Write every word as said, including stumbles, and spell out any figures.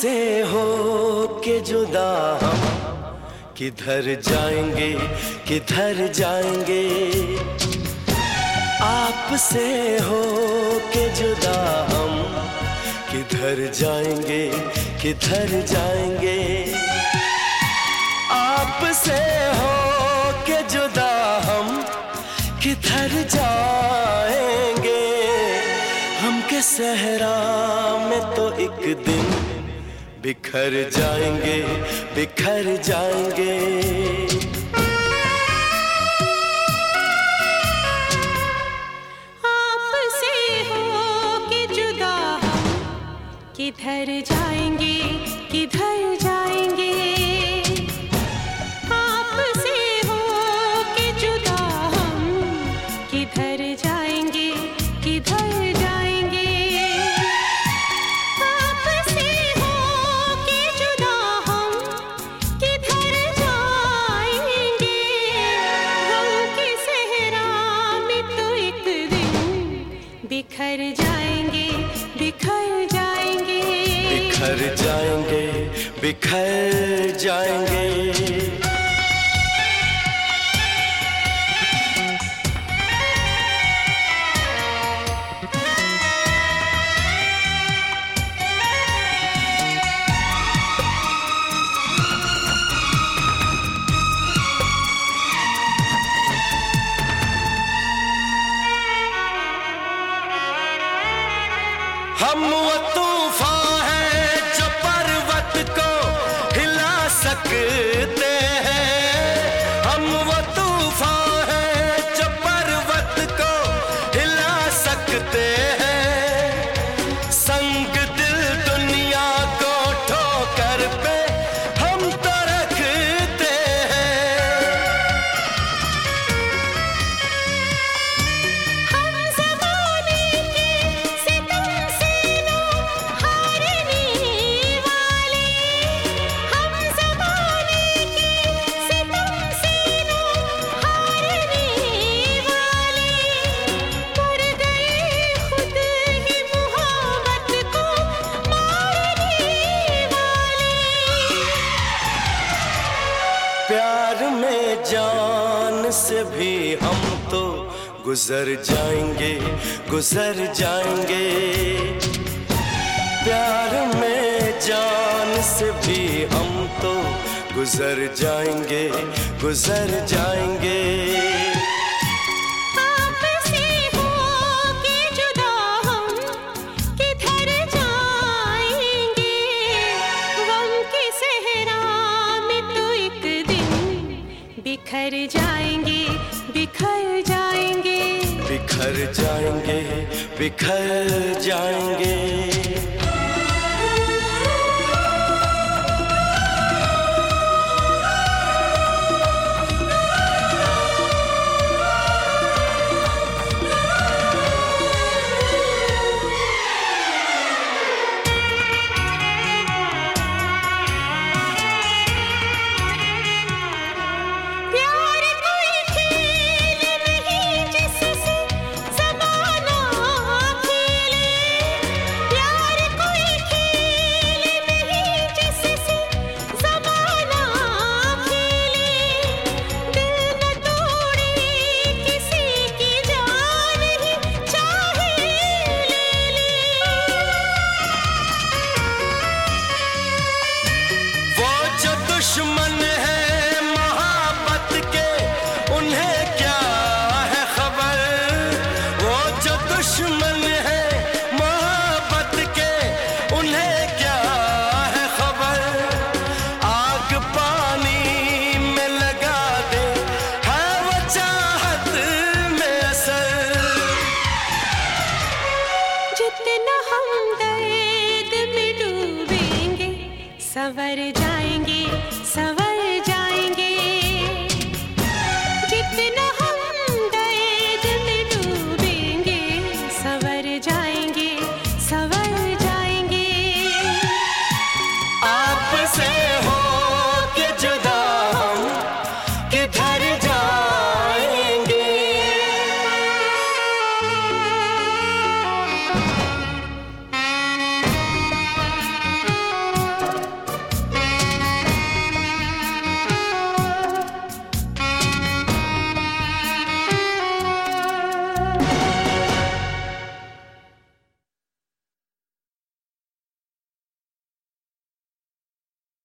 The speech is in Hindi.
आपसे हो के जुदा हम किधर जाएंगे किधर जाएंगे। आपसे हो के जुदा हम किधर जाएंगे किधर जाएंगे। आपसे हो के जुदा हम किधर जाएंगे। हम के सहरा में तो एक दिन बिखर जाएंगे बिखर जाएंगे। आपसे हो के जुदा हम किधर जाएंगे किधर जाएंगे। आपसे हो के जुदा हम किधर जाएंगे किधर जाएंगे। आपसे हो के जुदा हम किधर जाएंगे। हम के सहरा में तो एक दिन बिखर जाएंगे बिखर जाएंगे। बिखर जाएंगे बिखर जाएंगे। हम वो तूफान हैं जो पर्वत को हिला सकते हैं। हम वो तूफान हैं जो पर्वत को हिला सकते हैं। संग दिल दुनिया को ठोकर पे हम तो रखते हैं। हम ज़माने के सितम से न हारने वाले। हम ज़माने के सितम से न हारने वाले। कर गए खुद ही मोहब्बत को मारने वाले। प्यार में जान से भी हम तो गुजर जाएंगे गुजर जाएंगे। प्यार में जान से भी हम तो गुजर जाएंगे गुजर जाएंगे। आपसे हो के जुदा हम किधर जाएंगे। गम के सहरा में तो एक दिन बिखर जाएंगे बिखर जाएंगे। बिखर जाएंगे बिखर जाएंगे। प्यार कोई खेल नहीं जिससे ज़माना खेले। प्यार कोई खेल नहीं जिससे ज़माना खेले। दिल न तोड़े किसी की जान ही चाहे ले ले। वो जो दुश्मन है मोहब्बत के उन्हें क्या है खबर। वो जो दुश्मन है मोहब्बत के उन्हें क्या है खबर। आग पानी में लगा दे है वो चाहत में असर। जितना हम दर्द में डूबेंगे संवर जाएंगे